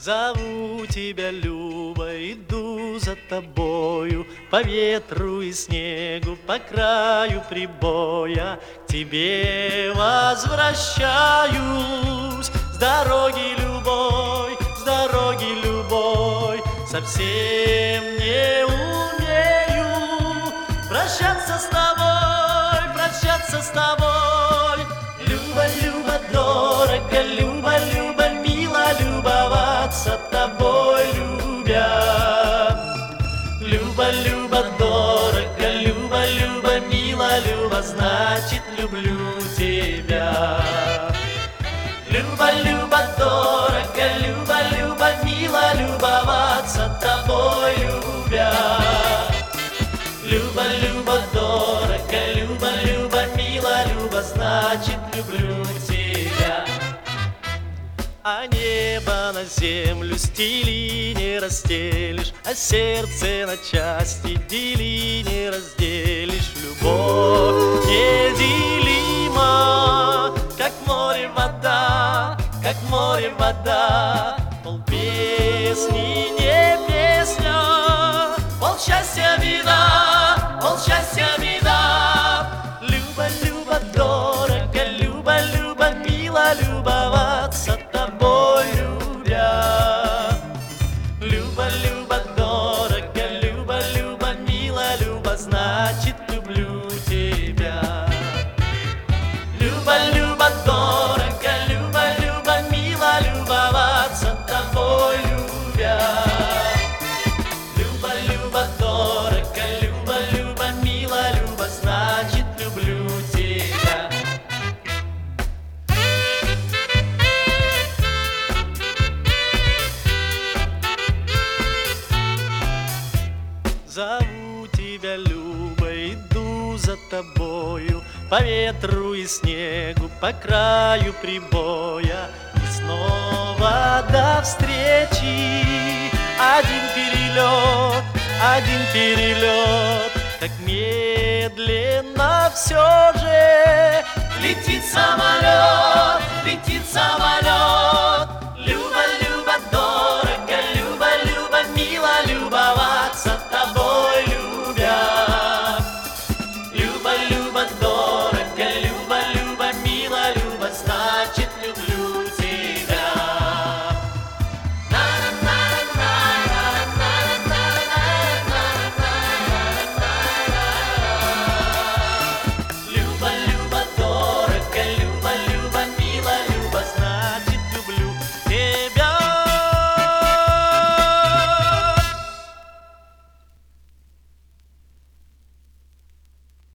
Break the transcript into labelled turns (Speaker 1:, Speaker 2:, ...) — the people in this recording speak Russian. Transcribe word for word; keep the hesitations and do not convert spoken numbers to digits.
Speaker 1: Зову тебя, Люба, иду за тобою по ветру и снегу, по краю прибоя. К тебе возвращаюсь с дороги любой, с дороги любой. Совсем не умею прощаться с тобой, прощаться с тобой. Люба, Люба, дорого, Люба, Люба, мило любоваться тобой, любя. Люба, Люба, дорого, Люба, Люба, мило, Люба, значит, люблю тебя. Люба, Люба, дорого, Люба, Люба, мило любоваться тобой, любя. Люба, Люба, дорого, Люба, Люба, мило, Люба, значит, люблю тебя. А небо на землю стели не расстелишь, а сердце на части дели не разделишь. Любовь неделима, как море вода, как море вода. Пол песни не песня, пол счастья беда, пол счастья беда. Люба, Люба, дорого, Люба, Люба, мило любоваться тобой, любя. Люба, Люба, дорого, Люба, Люба, мило, Люба, значит, люблю тебя. Люба, Люба, дорого, Люба, Люба, мило любоваться тобой, любя. Люба, Люба, дорого, Люба, Люба, мило, Люба, значит, люблю тебя. Зову тебя, Люба, иду за тобою по ветру и снегу, по краю прибоя. И снова до встречи один перелет, один перелет. Как медленно все же летит самолет, летит самолет.